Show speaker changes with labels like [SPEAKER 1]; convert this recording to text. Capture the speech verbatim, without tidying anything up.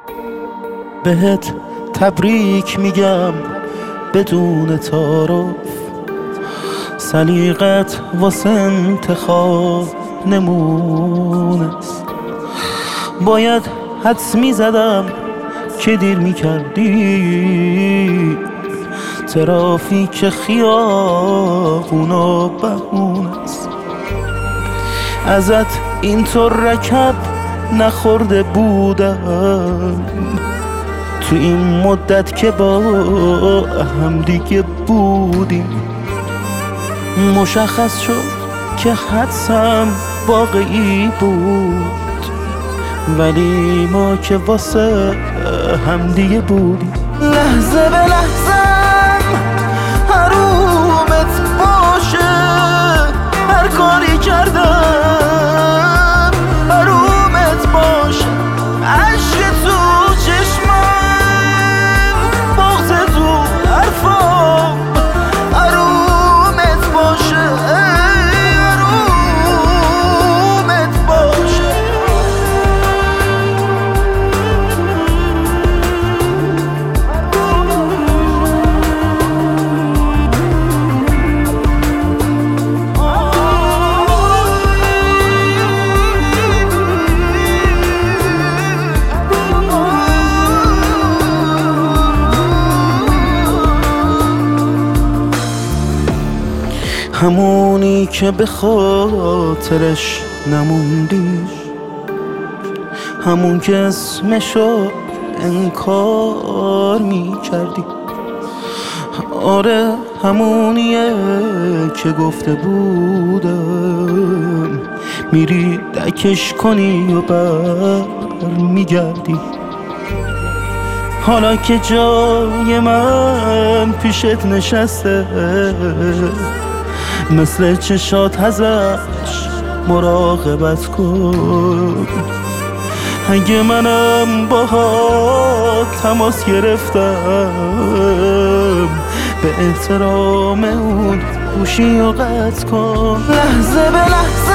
[SPEAKER 1] بهت تبریک میگم بدون تعارف، سلیقت واسه انتخاب نمونست. باید حدس میزدم که دیر میکردی، ترافیک خیابونا بهونست. ازت اینطور رکب نخورده بودم تو این مدت که با هم دیگه بودیم. مشخص شد که حدسم واقعی بود، ولی ما که واسه هم دیگه بودیم. لحظه به لحظه حرومت باشه، هر کاری کردم حرومت باشه. عشق تو چشمم، بغض تو حرفام، حرومت باشه، حرومت باشه. همونی که به خاطرش نموندی، همون که اسمشو انکار می کردی. آره همونیه که گفته بودم میری دکش کنی و بر میگردی. حالا که جای من پیشت نشسته، مثل چشات ازش مراقبت کن. اگه منم باهات تماس گرفتم، به احترام اون گوشی رو قطع کن. لحظه به لحظه